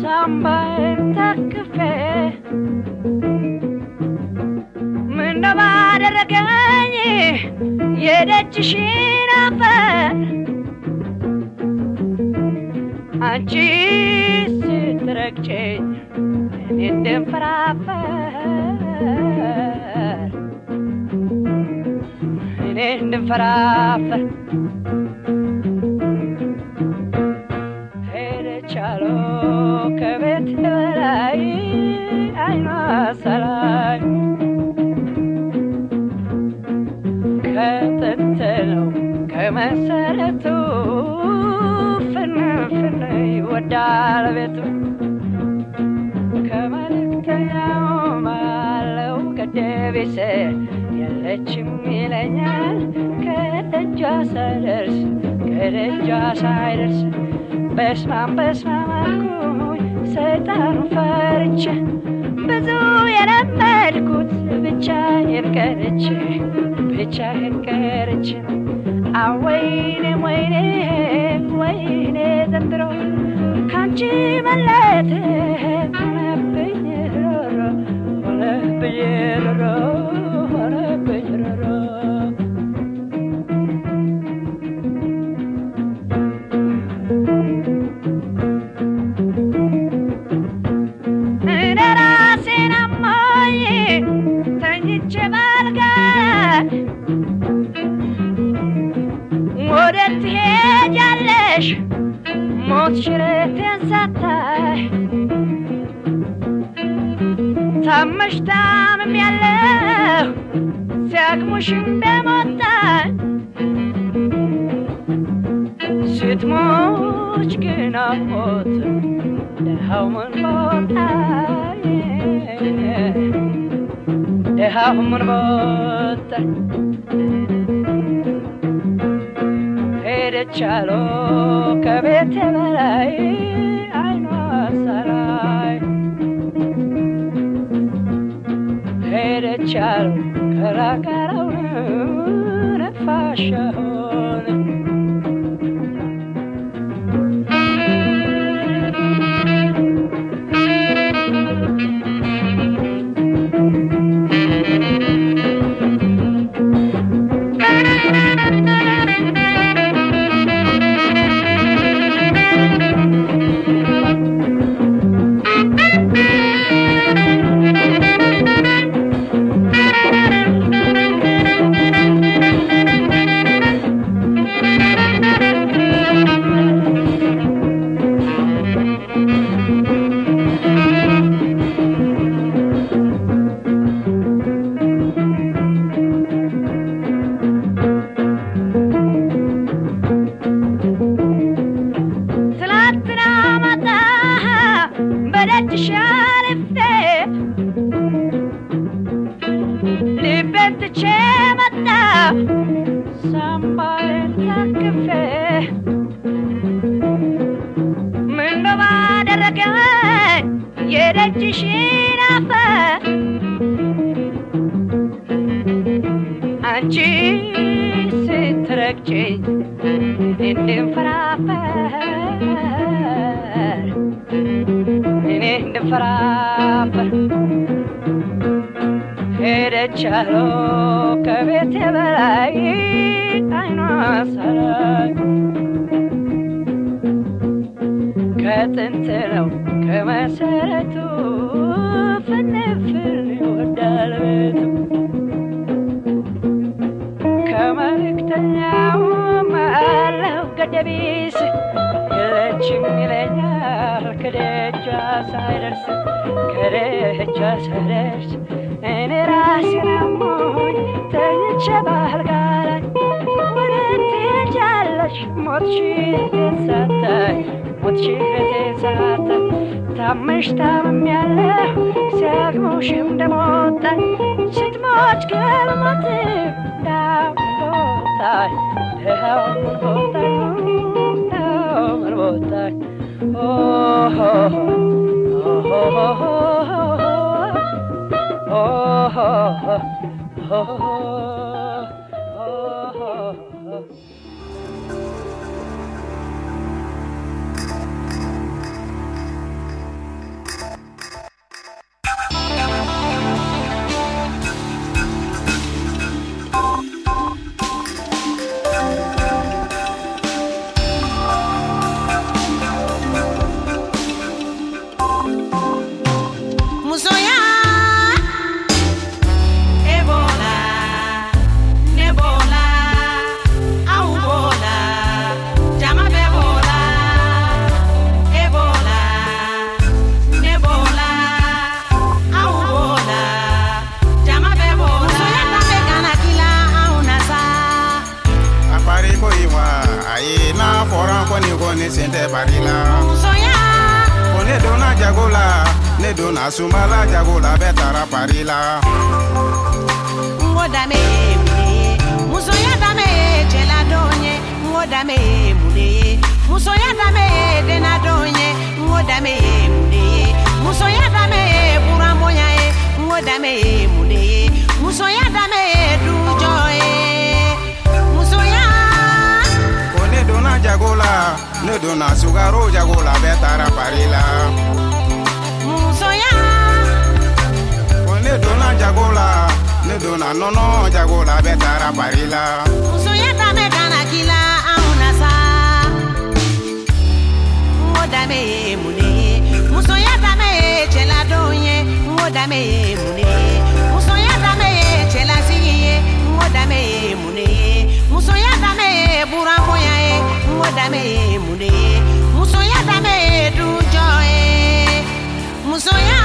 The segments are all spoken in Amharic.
ሳምባዬን ታቅፌ ምነው ባደረገኝ የደጅሽን አፈር አንቺ ስትረግጪኝ እኔ እንደንፈራፈር ሄደቻሎ ከቤት በላይ አይኗ ሰላይ ከጥንት ነው ከመሰረቱ ፍንፍን ይወዳል ቤቱ ከመልእክተኛው ማለው ከደቤሰ የለችም ይለኛል ከደጃ ሳይደርስ በስማም አልኩኝ ሰይጣኑ ፈርቼ ብዙ የለመድኩት ብቻዬን ቀርቼ ወይኔ ዘንድሮ ካንቺ መለየት ሆነብኝ ሮሮ እኔ ራሴን አሞኝ ተኝቼ ባልጋ ወዴት ትሄጃለሽ ሞት ሽረቴን ሳታይ ታመሽ ታምሜያለሁ ሲያቅሙሽ እንደሞታኝ ስትሞች ግን አልሞትም ደሃው ምን ቦታኝ ሄደቻሎ ከቤቴ በላይ አይኗ ሰላይ ሄደቻሎ ከራቀረው ነፋሻሆን ሳምባዬን ታቅፌ ምነው ባደረገኝ የደጅሽን አፈር አንቺ ስትረግጪኝ እንደንፈራፈር ሄደቻሎ ከቤቴ በላይ አይኗ ሰላይ ከጥንት ነው ከመሰረቱ ፍንፍን ይወዳል ቤቱ ከመልእክተኛው ማለው ገደቢስ የለችም ይለኛል ከደጃ ሳይደርስ እኔ ራሴን አሞኝ ተኝቼ ባልጋ ላይ ወዴት ትሄጃለሽ ሞትሽን ሳታይ ታመሽ ታምሜያለሁ ሲያቅሙሽ እንደሞታኝ ስትሞች ከሞት ደሃው ምን ቦታኝ ne donna jago la, ne donna sumala jago la bɛɛ taara Paris la. Ngo dame mune, muso ya dame chela donye. Ngo dame mune, muso ya dame dena donye. Ngo dame mune, muso ya dame buramonya e. Ngo dame mune, muso ya dame dujoe. Muso ya. Ko ne donna jago la, ne donna sugaro jago la bɛɛ taara Paris la. Muso ya. Ko ne donna jago la, ne donna nono jago la bɛɛ taara Paris la. Muso ya dame kana kila auna sa. Ngo dame mune, muso ya dame chela donye. Ngo dame mune, muso ya dame chela siye. Ngo dame mune, muso ya dame buramoya e. Ngo dame mune, muso ya dame dujoe. Muso ya.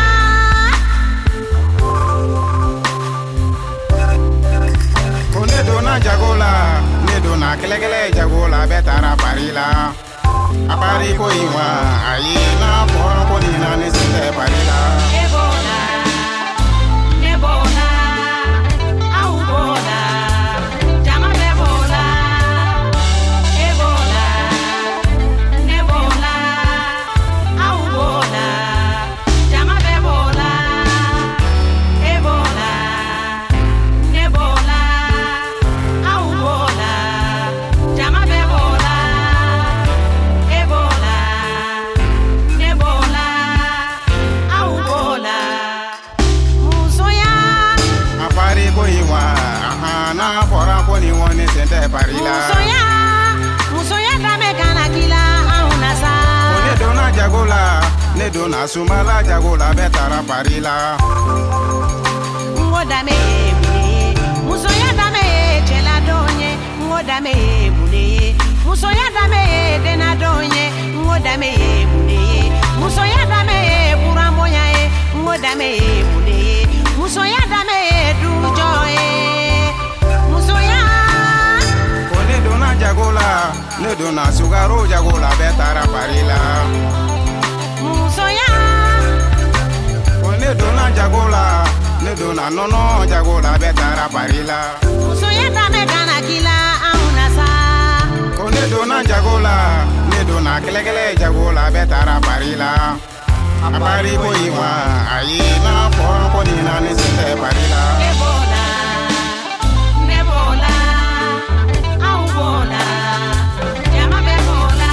Ko ne donna jago la, ne donna kɛlɛkɛlɛ jago la bɛɛ taara Paris la. A Paris ko in wa, ayi n'a fɔra ko nin na ne sen tɛ Paris la. Ebola, nebola, au bola, jama bebola. Ebola, nebola, au bola, jama bebola. Ebola, nebola, au bola, jama bebola. Ebola, nebola, au bola. Muso ya. A Paris ko in wa, n'a fɔra ko nin wa ne sen tɛ Paris la. Muso ya dame kana kila auna sa. Ko ne donna jago la, ne donna sumala jago la bɛɛ taara Paris la. Ngo dame mune, muso ya dame chela donye. Ngo dame mune, muso ya dame dena donye. Ngo dame mune, muso ya dame buramonya e. Ngo dame mune, muso ya dame dujoe. Muso ya. Ko ne donna jago la, ne donna sugaro jago la bɛɛ taara Paris la. Muso ya. Ko ne donna jago la, ne donna nono jago la bɛɛ taara Paris la. Muso ya dame kana kila auna sa. Ko ne donna jago la, ne donna kɛlɛkɛlɛ jago la bɛɛ taara Paris la. A Paris ko in wa, ayi n'a fɔra ko nin na ne sen tɛ Paris la. Ebola, nebola, au bola, jama bebola.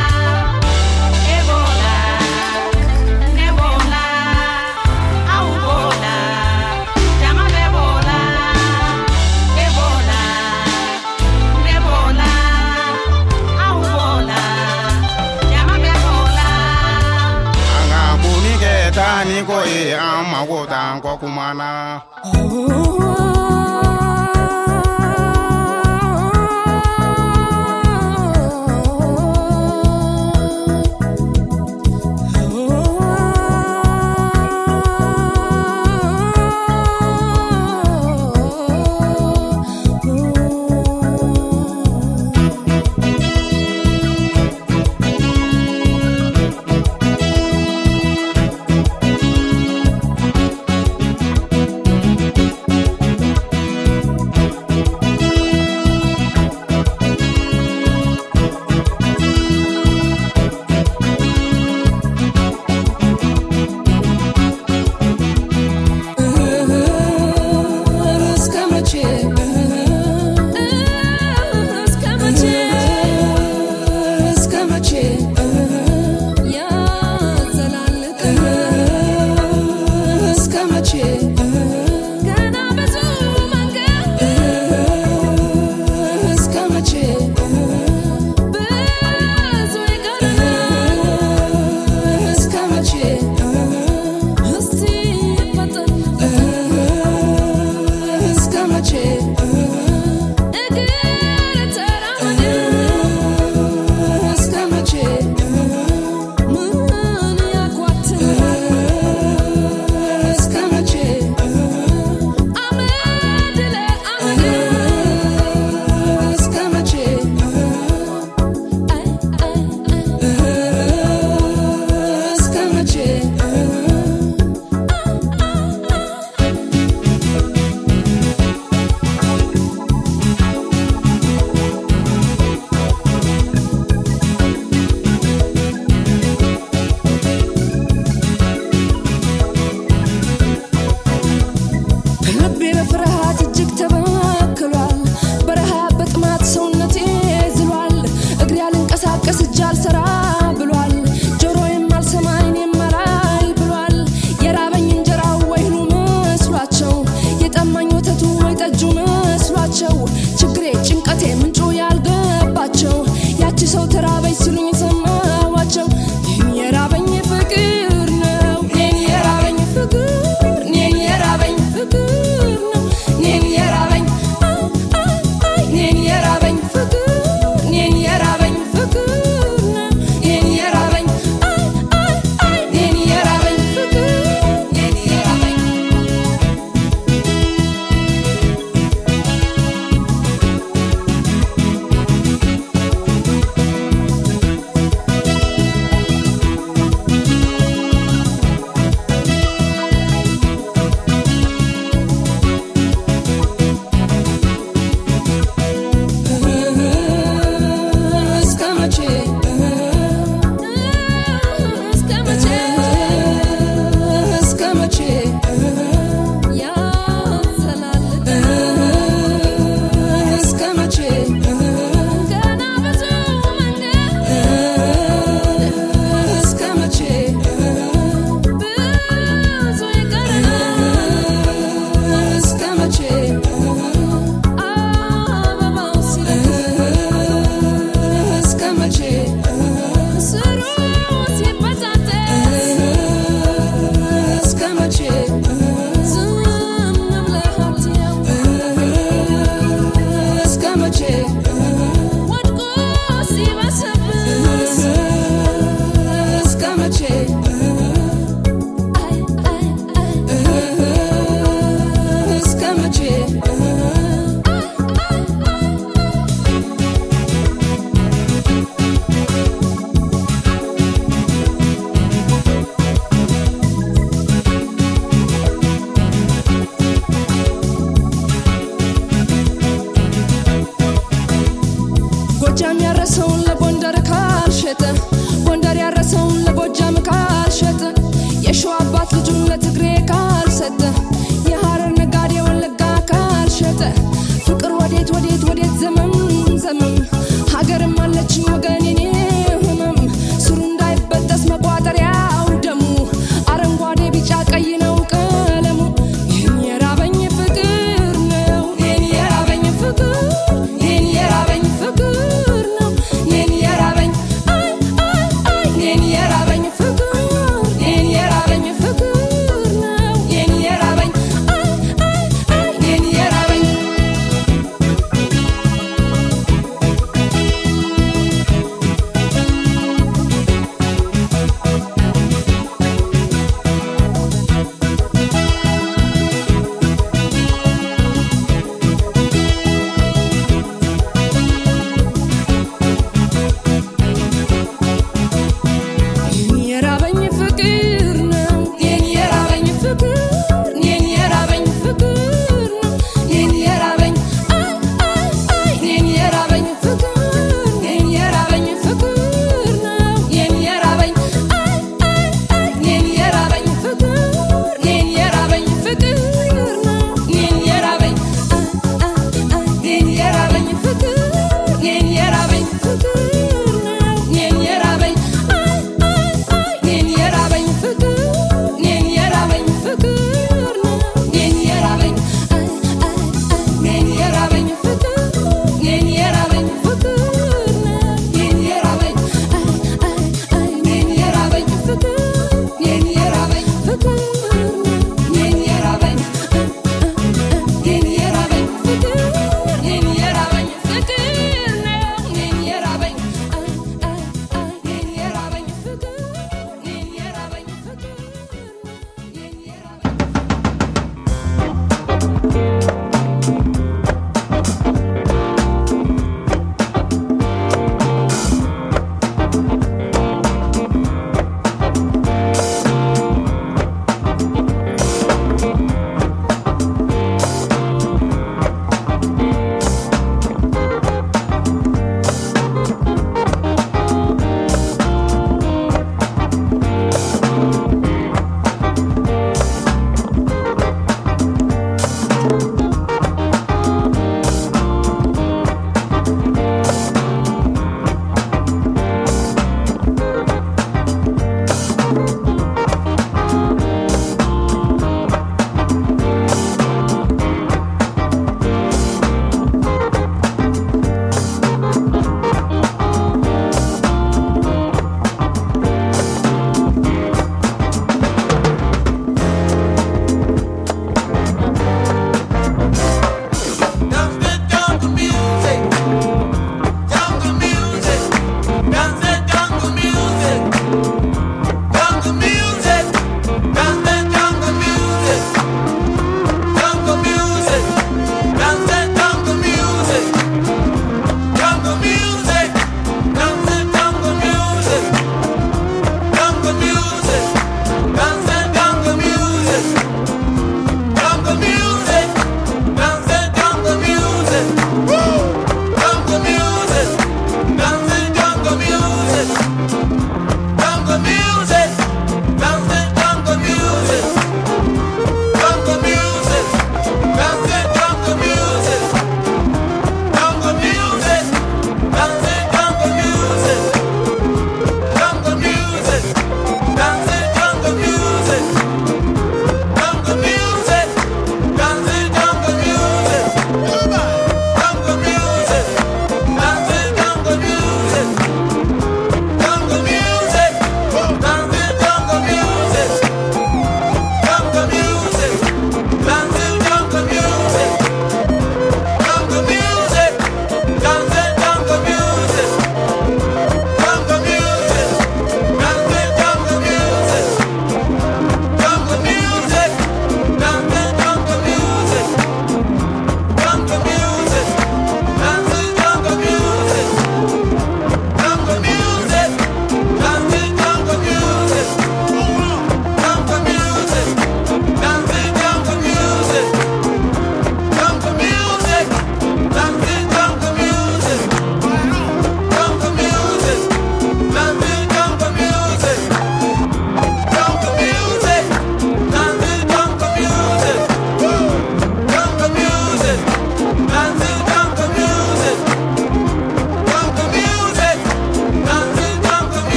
Ebola, nebola, au bola, jama bebola. Ebola, nebola, au bola, jama bebola. An ka bonni kɛ taa ni ko ye, an mago t'an kɔ kuma na.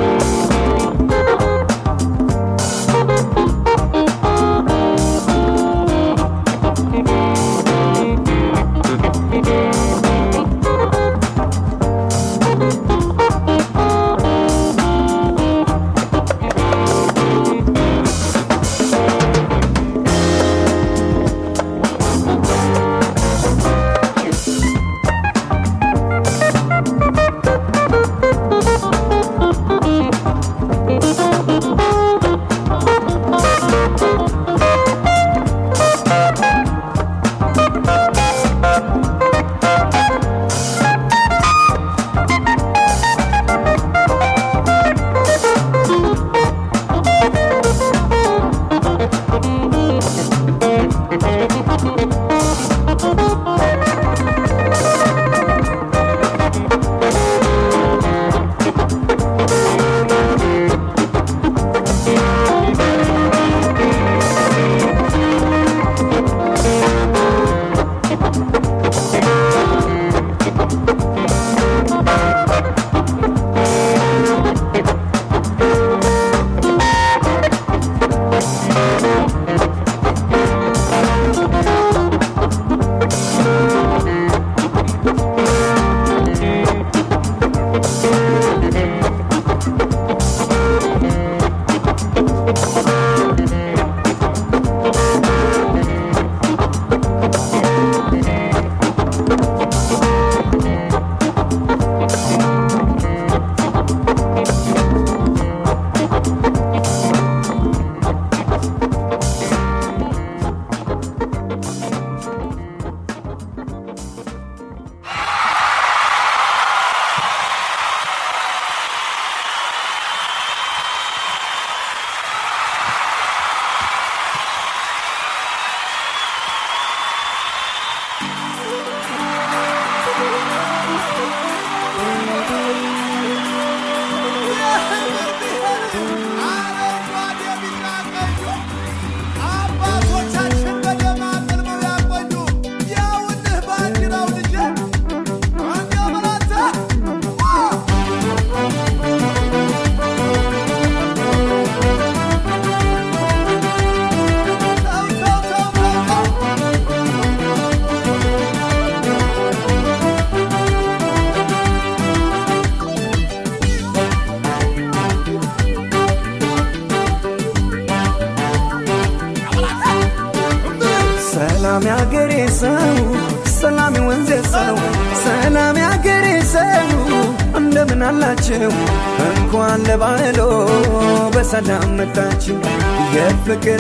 ሰላም ያገሬ ሰው ሰላም ወንዜ ሰው ሰላም ያገሬ ሰው እንደምን አላችሁ እንኳን ለባህሎ በሰላም መጣችሁ የፍቅር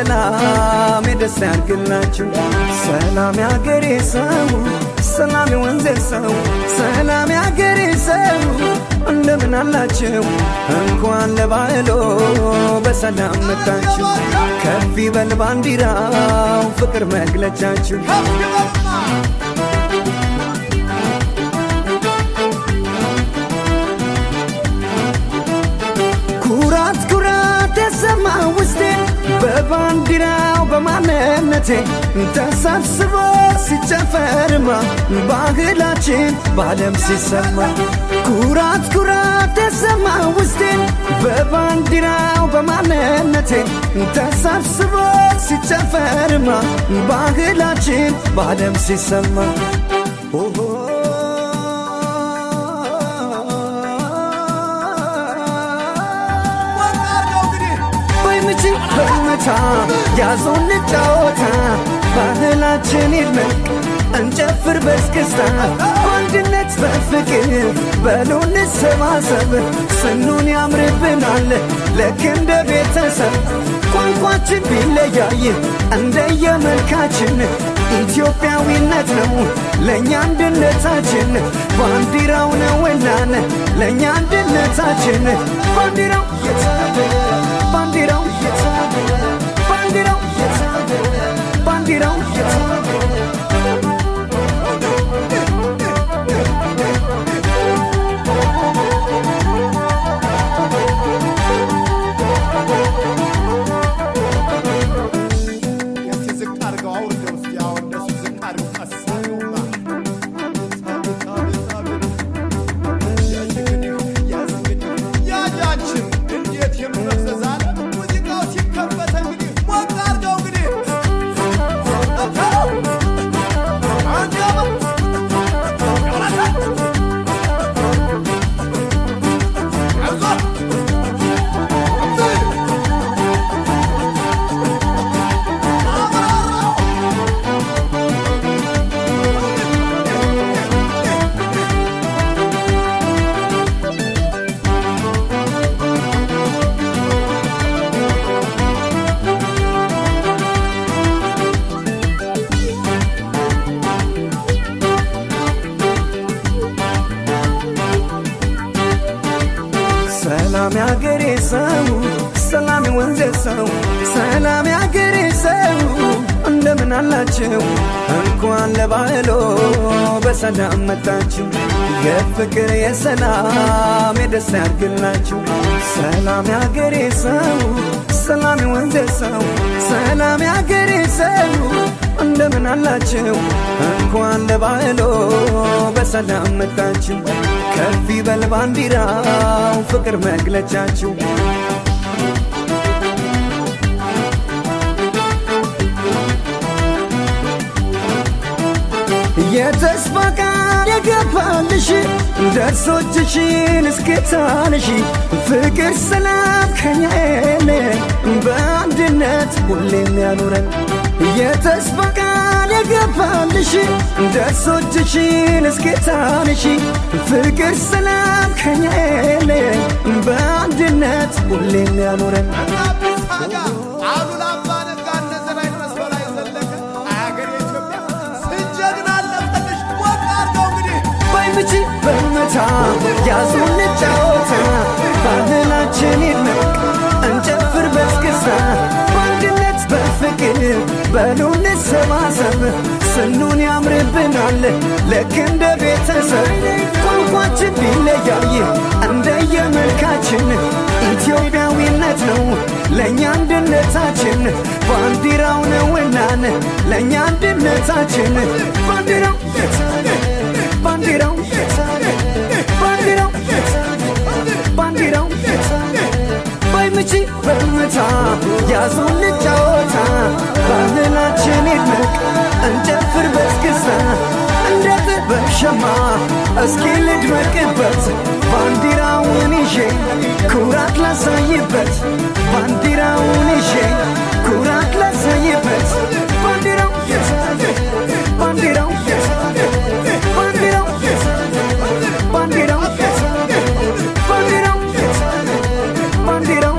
የሰላም የደስታ ያርግላችሁ ሰላም ያገሬ ሰው ሰላም ወንዜ ሰው ሰላም ያገሬ ሰው እንደምን አላችሁ እንኳን ለባህሎ በሰላም መጣችሁ ከፍ ይበል ባንዲራው ፍቅር መግለጫችሁ ኩራት ኩራት ተሰማ ውስጤ በባንዲራው በማንነቴ ተሰብስቦ ሲጨፈርማ ባህላችን በዓለም ሲሰማ ኩራት ኩራት ተሰማ ውስጤ በባንዲራው በማንነቴ ተሰብስቦ ሲጨፈርማ ባህላችን በዓለም ሲሰማ በመታ ያዞን ጫወታ ባህላችን ይድመቅ እንጨፍር በስክስታ አንድነት በፍቅር በሉን ሰባሰብ ስኑን ያምርብናል ልክ እንደ ቤተሰብ ቋንቋችን ቢለያይ እንደየመልካችን ኢትዮጵያዊነት ነው ለኛ አንድነታችን ባንዲራው ነውና ለኛ አንድነታችን ባንዲራው ባንዲራው ባንዲራው ባንዲራው Yeah. ሰላም ያገሬ ሰው ሰላም ወንዜ ሰው ሰላም ያገሬ ሰው እንደምን አላችሁ እንኳን ለባህሎ በሰላም መጣችሁ የፍቅር የሰላም የደስታ ያድርግላችሁ ሰላም ያገሬ ሰው ሰላም ወንዜ ሰው ሰላም ያገሬ ሰው እንደምን አላችሁ እንኳን ለባህሎ በሰላም መጣችሁ ከፍ ይበል ባንዲራው ፍቅር መግለጫችሁ የተስፋ ቃል የገባልሽ ደርሶችሽን እስክታንሽ ፍቅር ሰላም ከኛዬን በአንድነት ሁሌም ያኑረን የተስፋ ቃል የገባልሽ ደርሶችሽን እስክታንሽ ፍቅር ሰላም ከኛዬን በአንድነት ሁሌም ያኑረን ምቺ በመታ ያዙን ጫወታ ባህላችን ይድመቅ እንጨፍር በስክስታ በአንድነት በፍቅር በሉን ሰባሰብ ስኑን ያምርብናል ልክ እንደ ቤተሰብ ቋንቋችን ቢለያይ እንደየመልካችን ኢትዮጵያዊነት ነው ለእኛ አንድነታችን ባንዲራው ነውናን ለእኛ አንድነታችን ባንዲራው ባንዲራው ባንዲራው ባንዲራው ባይምቺ በመታ ያዙን ጫወታ ባህላችን ይድመቅ እንጨፍር በስክስታ እንደት በሸማ እስኪ ልድመቅበት ባንዲራውን ይዤ ኩራት ላሳይበት ባንዲራውን ይዤ ኩራት ላሳይበት ባንዲራው ባንዲራው ባንዲራው ባንዲራው ባንዲራው ባንዲራው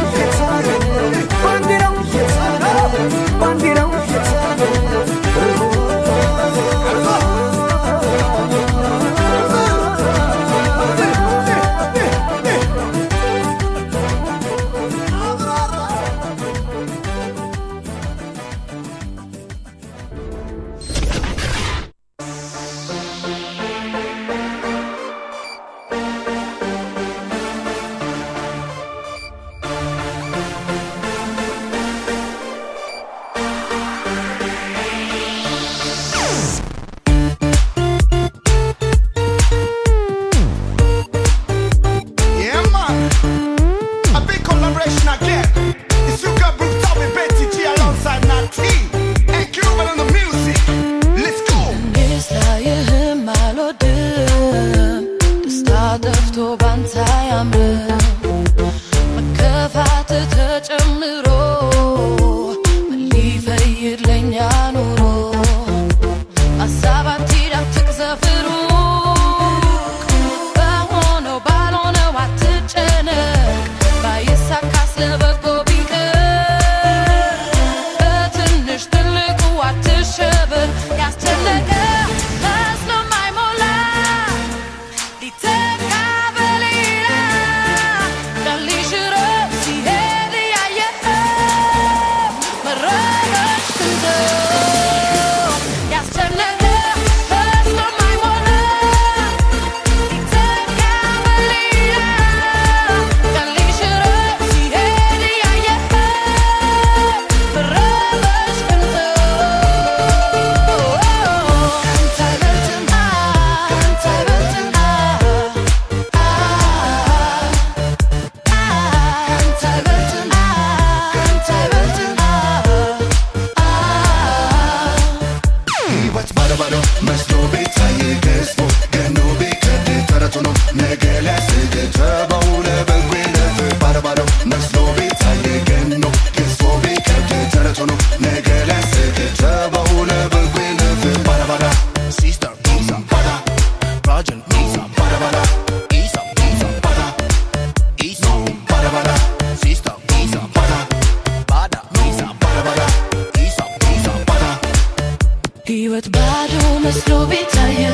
ባንዲራው ባንዲራው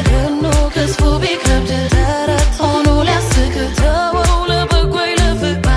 But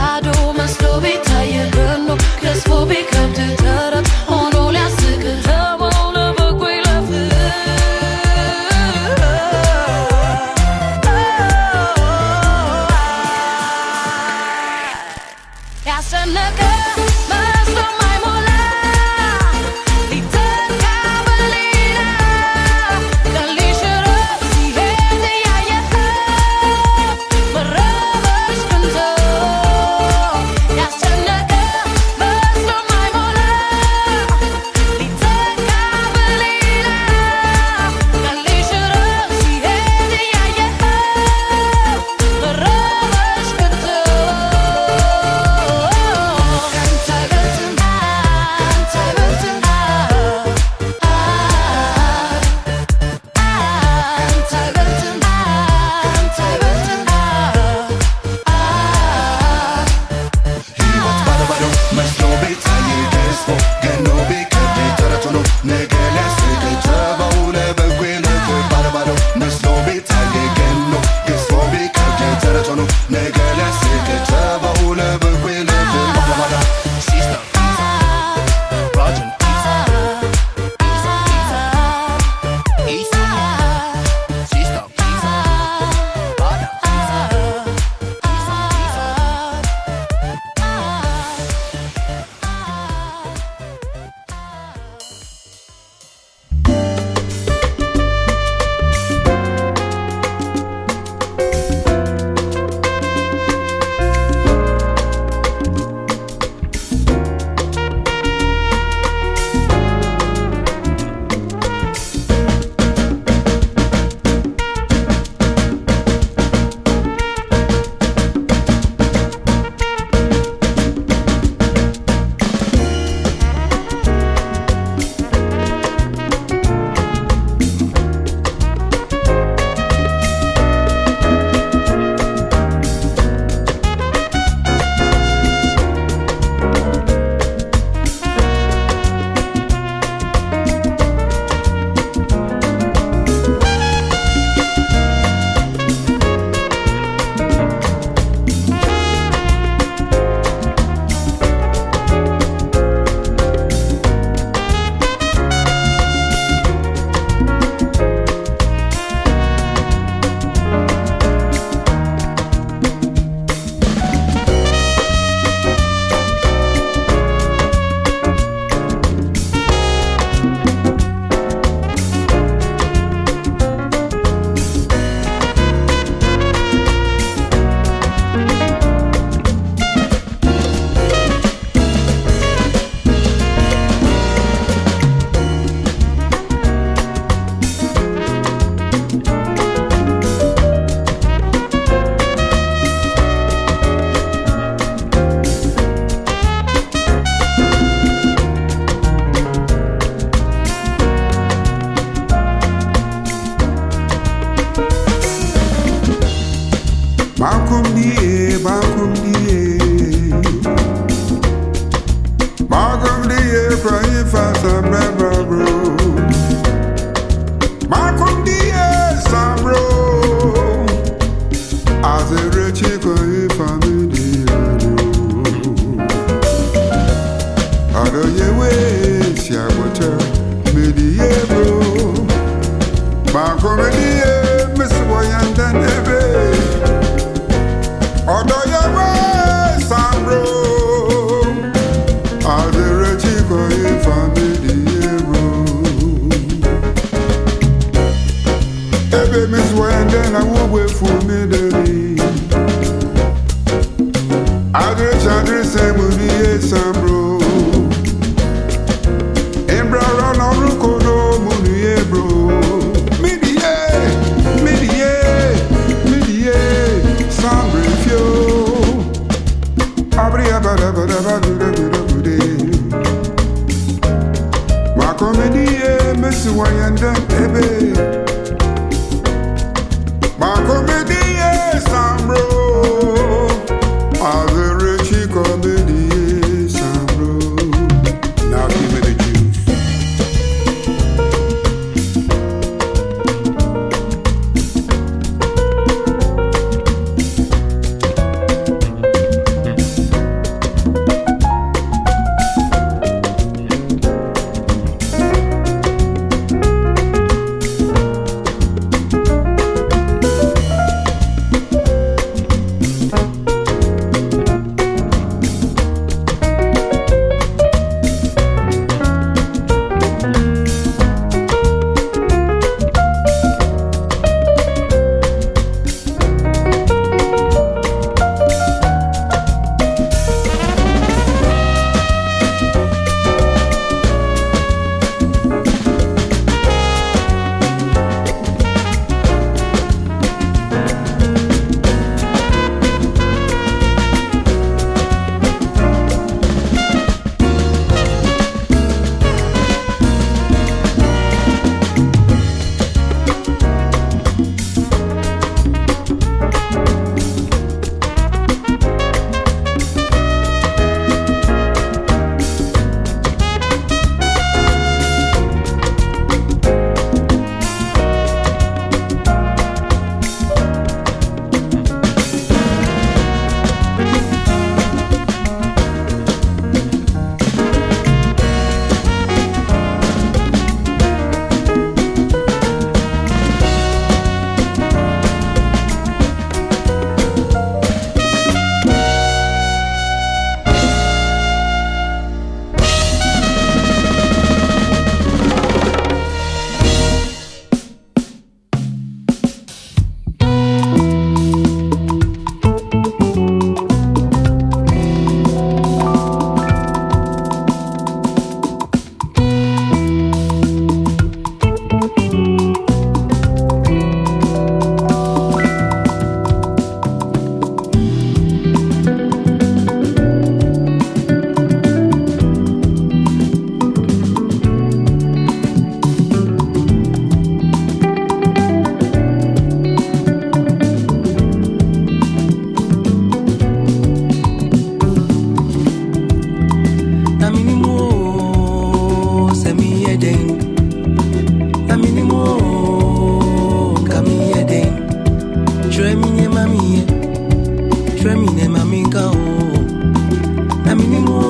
minimo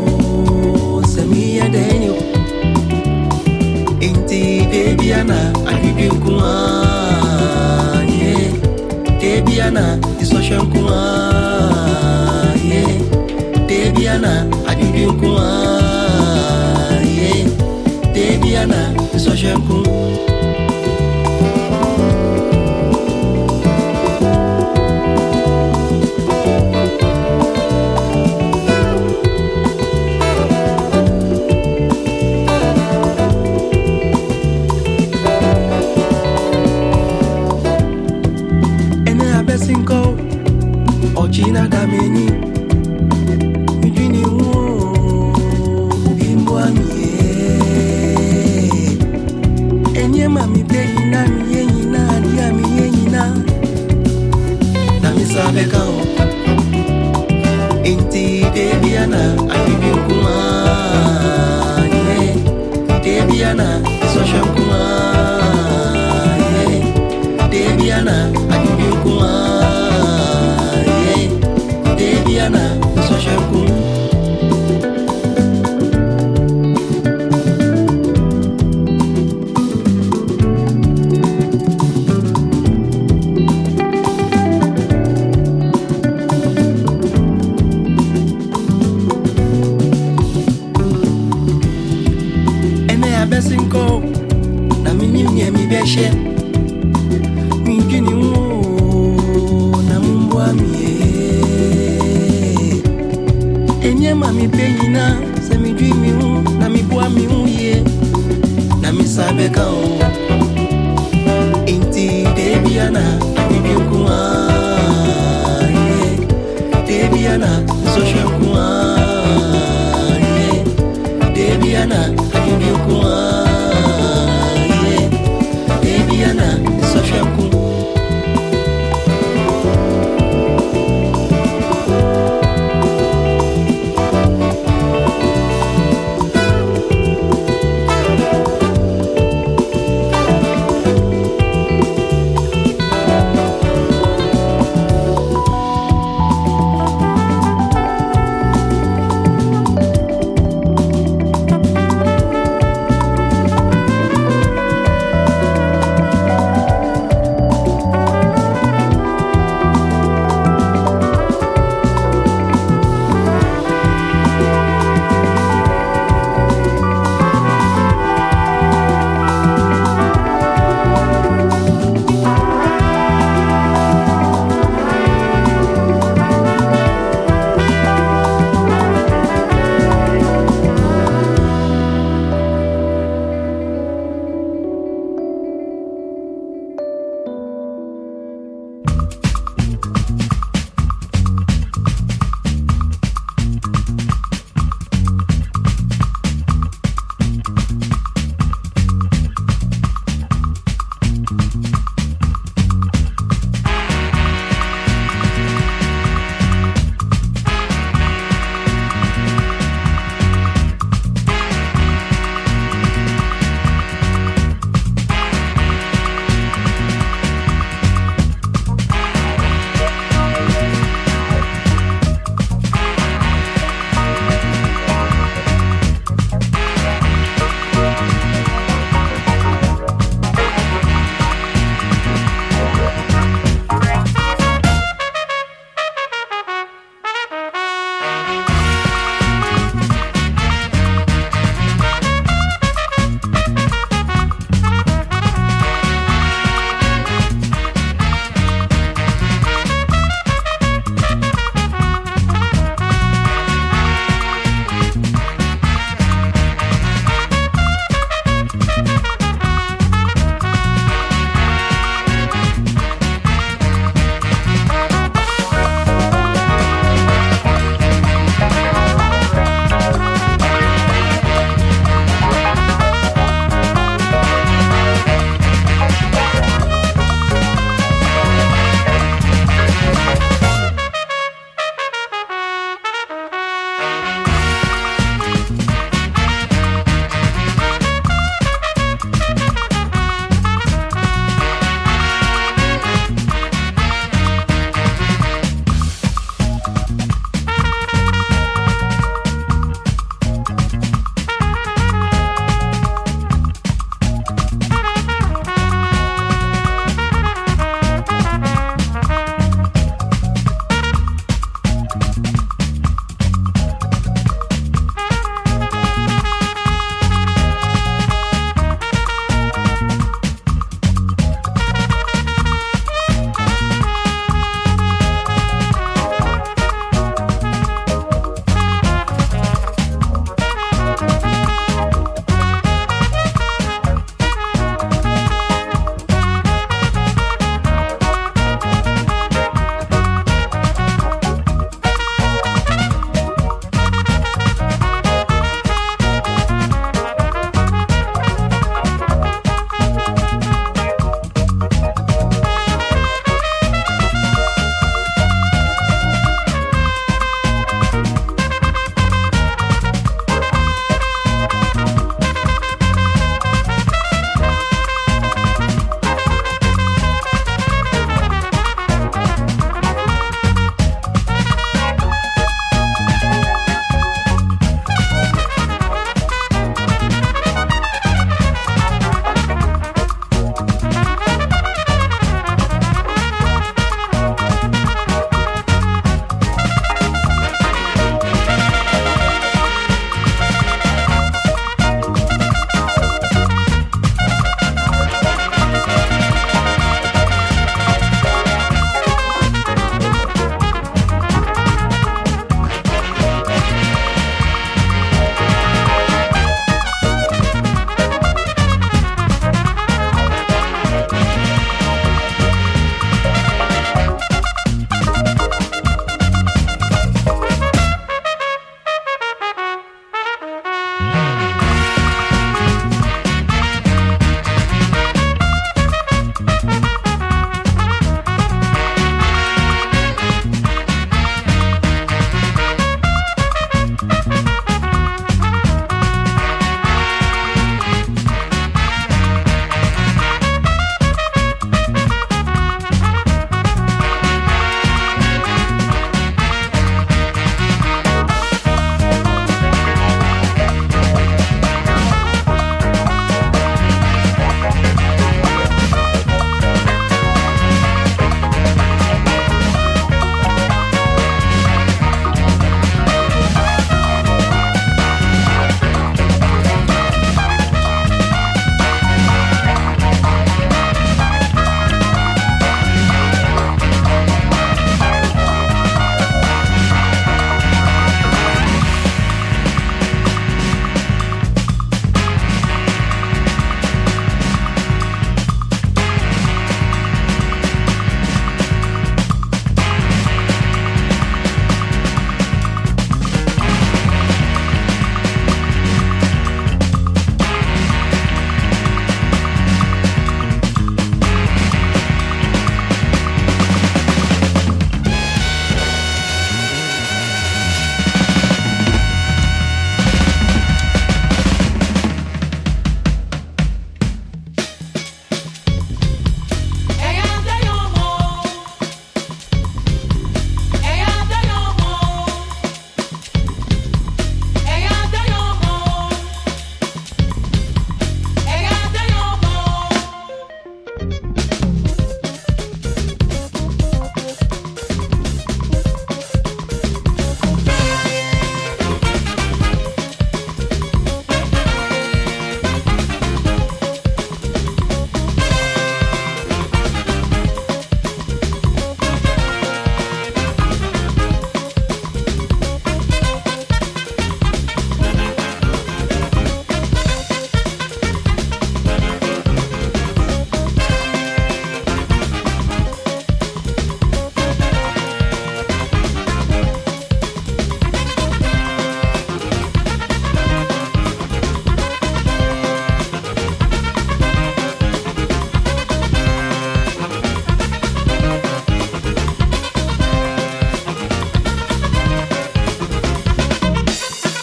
Samia Daniel Inti Debiana Agibikuma Yeah Debiana Isoshankuma Yeah Debiana Agibikuma Yeah Debiana Isoshankuma China dameni midini wo bimbo ami enye mami pe ina mi yenyina dia mi yenyina na mi sabe ka o inti debiana abibi kuma debiana so shankuma debiana abibi kuma Debiana, so shampoo. Ene abesinko, na minimye mi beshe. Mingini wo, na mumbwa miye. Enye mami penyina se mi dwi mi hu na mi boa mi hu ye na mi sabe ka o inti debiana abibi kuma ye debiana so shankuma ye debiana abibi kuma ye debiana so shankuma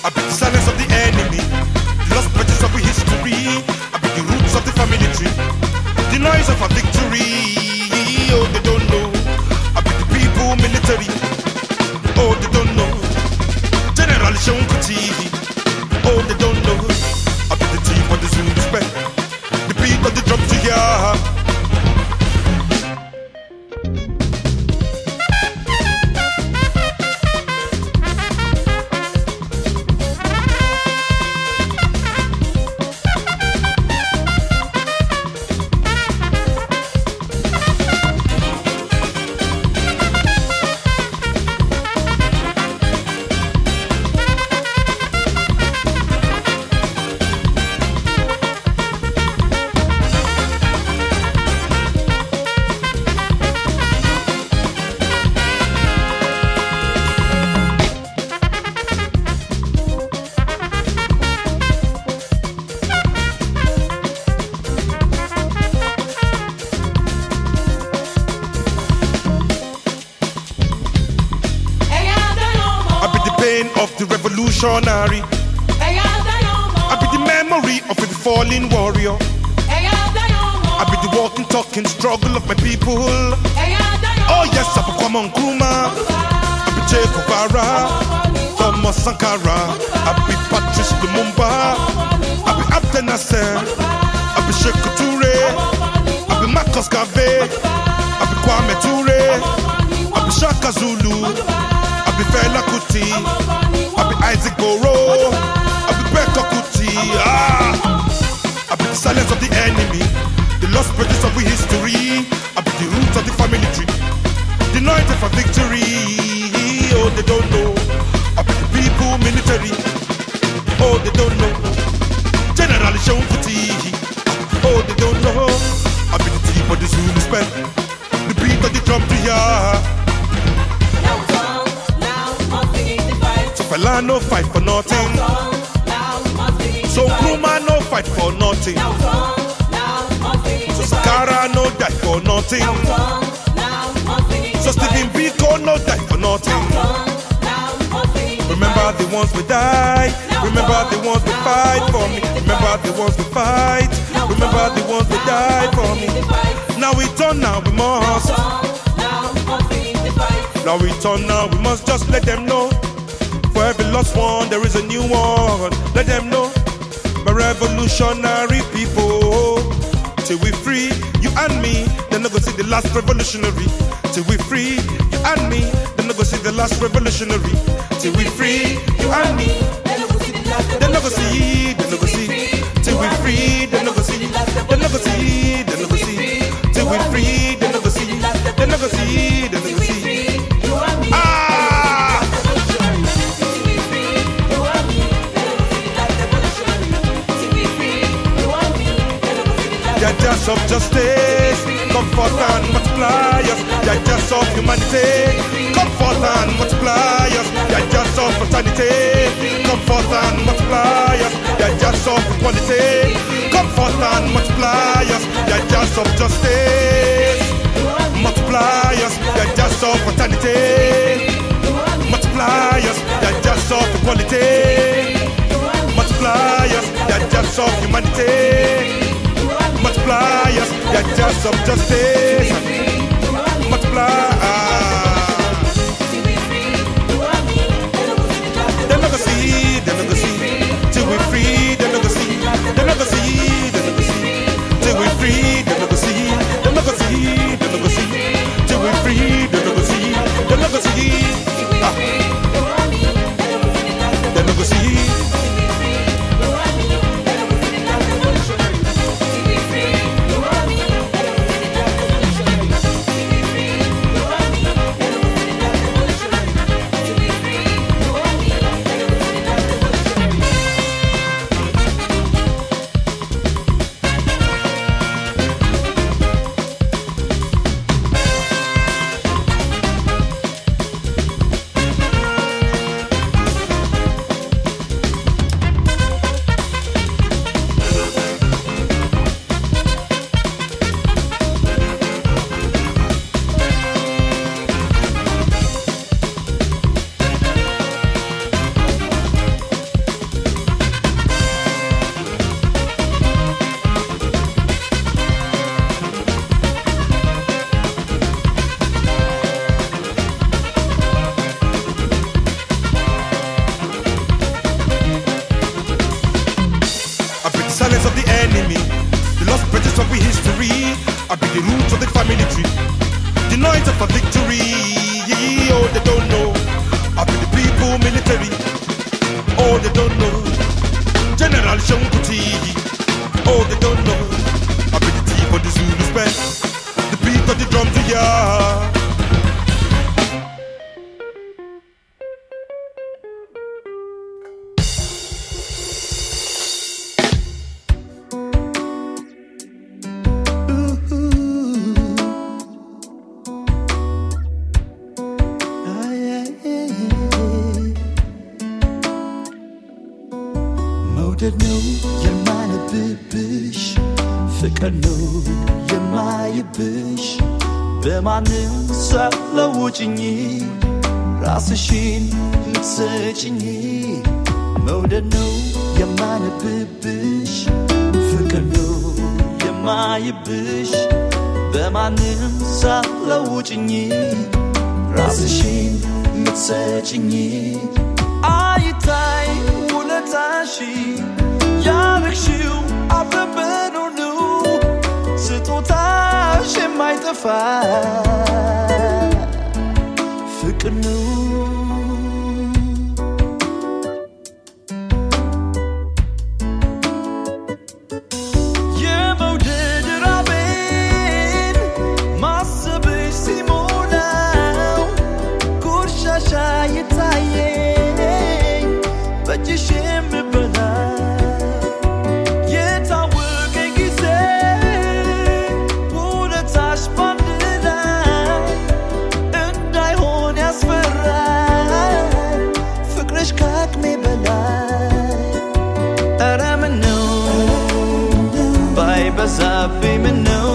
I be the silence of the enemy, the lost pages of our history. I be the roots of the family tree, the noise of our victory. Oh, they don't know. I be the people military. Oh, they don't know. General Seun Kuti. Oh, they don't know. I be the team of the Zulu respect, the beat of the drum to hear. Of the revolutionary, I be the memory of a fallen warrior. I be the walking, talking struggle of my people. Oh yes, I be Kwame Nkrumah, I be Che Guevara, Thomas Sankara, I be Patrice Lumumba, I be Abdel Nasser, I be Sekou Touré, I be Marcus Garvey, I be Kwame Ture, I be Shaka Zulu, I be Fela Kuti, I be Isaac Boro, I be Beka Kuti. I be the silence of the enemy, the lost pages of our history. I be the roots of the family tree, the night of our victory. Oh, they don't know. I be the people military. Oh, they don't know. General Seun Kuti. Oh, they don't know. I be the team of the Zulu respect, the beat of the drum to hear. Fela no fight for nothing, so Nkrumah no fight for nothing, so Sankara no die for nothing, so Stephen Biko no die for nothing. Remember the ones we die, remember the ones we fight for me, remember the ones we fight, remember the ones we die for me. Now we turn, now we must, now we turn, now we must just let them know. For every lost one, there is a new one. Let them know, my revolutionary people. Till we free, you and me, then I go see the last revolutionary. Till we free, you and me, then I go see the last revolutionary. Till we free, you and me, then I go see the last. Then I go see, then I go see. Till we free, then I go see. Then I go see, then I go see. Till we free, then I go see. Then I go see, then I go see. Judges of justice, comfort and multiply us. Judges of humanity, comfort and multiply us. Judges of fraternity, comfort and multiply us. Judges of equality, comfort and multiply us. Judges of justice, multiply us. Judges of fraternity, multiply us. Judges of equality, multiply us. Judges of humanity, multiply us, yeah, just of justice. Multiply. They're not gonna see, they're not gonna see. Till we free, they're not gonna see. They're not gonna see, they're not gonna see. Till we free, they're not gonna see. They're not gonna see, they're not gonna see. Till we free, they're not gonna see. They're not gonna see. They're not gonna see. roots of the history. I be the roots of the family tree. The noise of a victory. Oh, they don't know. I be the people military. Oh, they don't know. General Shankuti. Oh, they don't know. I be the tea for the Zulu band. The beat of the drums, yeah. ራስሽን ልትሰጪኝ መውደድ ነው የማነብብሽ ፍቅር ነው የማይብሽ በማንም ሳትለውጭኝ ራስሽን ልትሰጪኝ አይታይ ውለታሽ ያረግሽው አበበኑኑ ስጦታሽ የማይጠፋ ፍቅር ነው የመውደድ ራቤን ማሰብሽ ሲሞላው ቆሻሻ የታየኝ በእጅሽ የምበላ የታወቀኝ ጊዜ ውለታሽ ባንድ ላይ እንዳይሆን ያስፈራል ፍቅርሽ ከአቅሜ በላይ ኧረ ምነው ባይበዛብኝ ምነው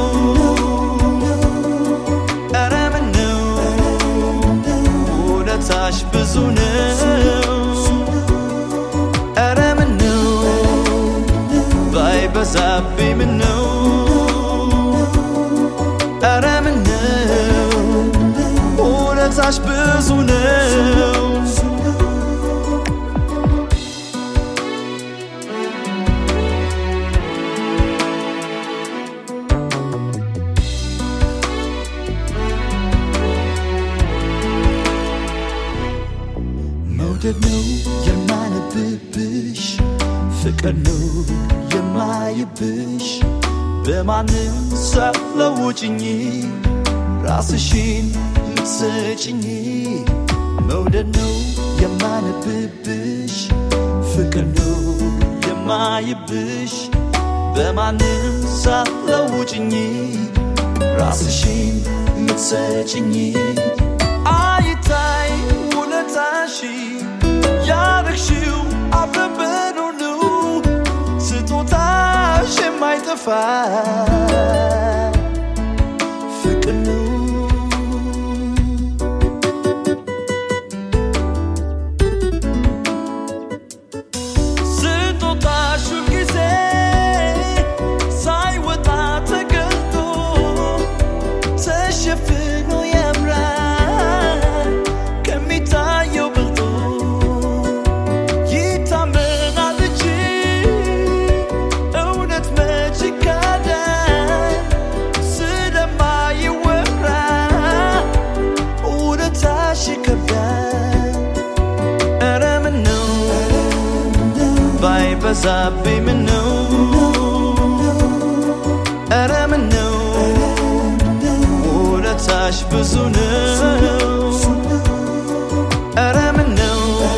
ኧረ ምነው ውለታሽ ብዙ ነው ኧረ ምነው ባይበዛብኝ ምነው ኧረ ምነው ውለታሽ ብዙ ነው መውደድ ነው የማነብብሽ ፍቅር ነው የማይብሽ በማንም ሳትለውጭኝ ራስሽን ልትሰጪኝ መውደድ ነው የማነብብሽ ፍቅር ነው የማይብሽ በማንም ሳትለውጭኝ ራስሽን ልትሰጪኝ አይታይ ውለታሽ ያረግሽው አበበኑኑ ስጦታሽ የማይጠፋ ፍቅር ነው ስጦታሽ ሁልጊዜ ሳይወጣ ተገልጦ ተሸፍኖ ያምራል ከሚታየው በልጦ ይታመናል እንጂ እውነት መች ይካዳል ስለማይወራ ውለታሽ ይከብዳል ኧረ ምነው ባይበዛብኝ ምነው ኧረ ምነው ውለታሽ ብዙ ነው ኧረ ምነው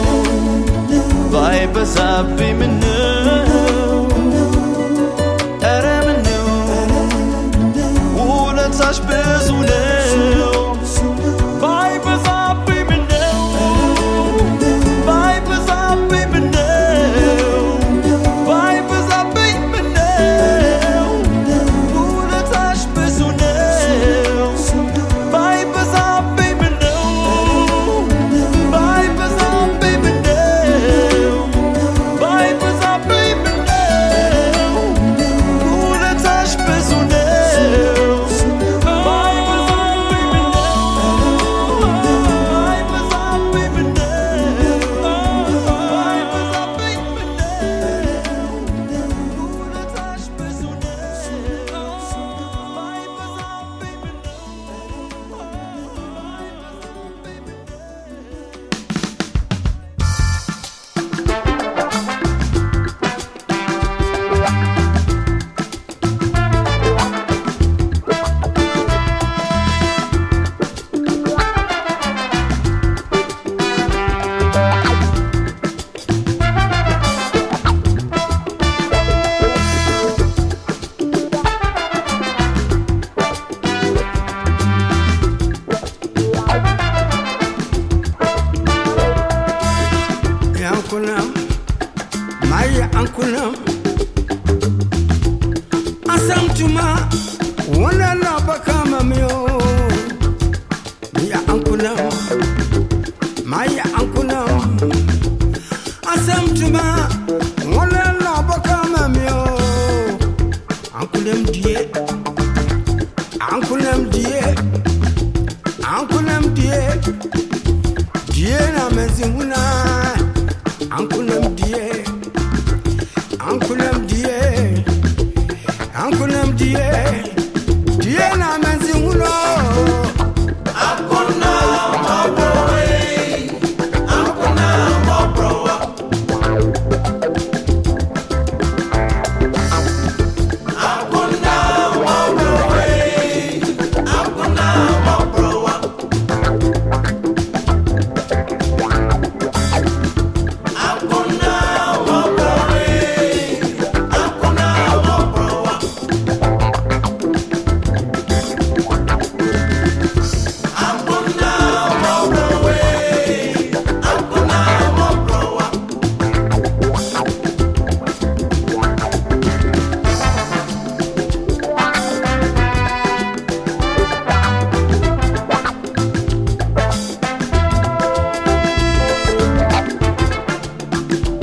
ባይበዛብኝ ምነው ኧረ ምነው ውለታሽ ብዙ ነው ባይበዛብኝ ምነው ባይበዛብኝ ምነው ባይበዛብኝ ምነው ውለታሽ ብዙ ነው ባይበዛብኝ ምነው ባይበዛብኝ ምነው ባይበዛብኝ unkunam, Maya unkunam. Asam tuma, wana na bakama mio. Maya unkunam, Maya unkunam. Asam tuma, wana na bakama mio. Unkunam die, unkunam die, unkunam die. Die na mezimuna, unkunam die, unkunam die, unkunam die, die na